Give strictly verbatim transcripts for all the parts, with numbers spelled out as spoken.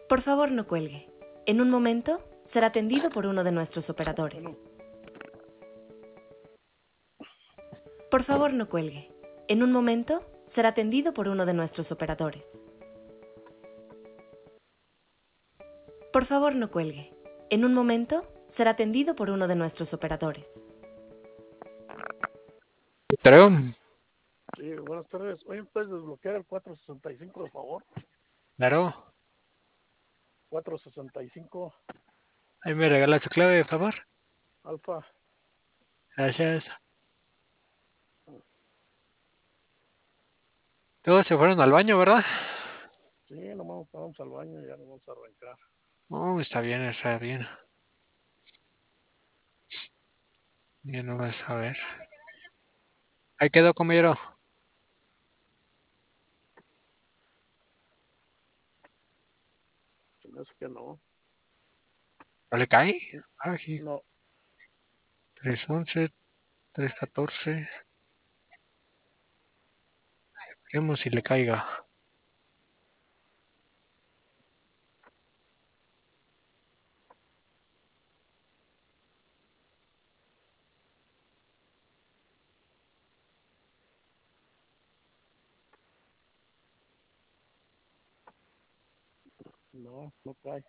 Por favor, no cuelgue. En un momento será atendido por uno de nuestros operadores. Por favor, no cuelgue. En un momento será atendido por uno de nuestros operadores. Por favor, no cuelgue. En un momento será atendido por uno de nuestros operadores. Creo. Sí, buenas tardes. Oye, ¿puedes desbloquear el cuatro sesenta y cinco, por favor? Claro. cuatro sesenta y cinco, Ahí me regala su clave, por favor. Alfa. Gracias. Todos se fueron al baño, ¿verdad? Sí, nomás vamos al baño y ya nos vamos a arrancar. Oh, está bien, está bien. Ya no vas a ver. Ahí quedó, compañero. Se me hace que no. ¿No le cae? Ay, No, tres once, tres catorce. Veremos si le caiga. no, no cae.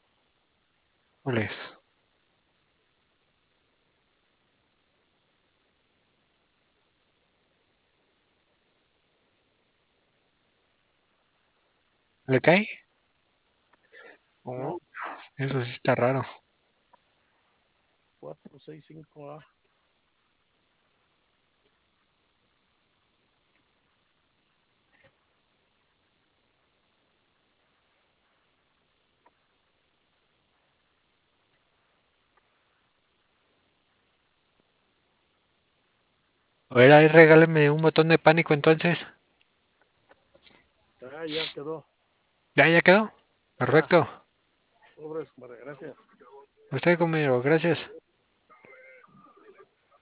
Oles. ¿Le cae? Oh, No, eso sí está raro. cuatro sesenta y cinco A. A ver, ahí regáleme un botón de pánico entonces. Ah, ya quedó. ¿Ya, ya quedó? Ya. Perfecto. Pobres, vale, gracias. Usted, compañero, gracias.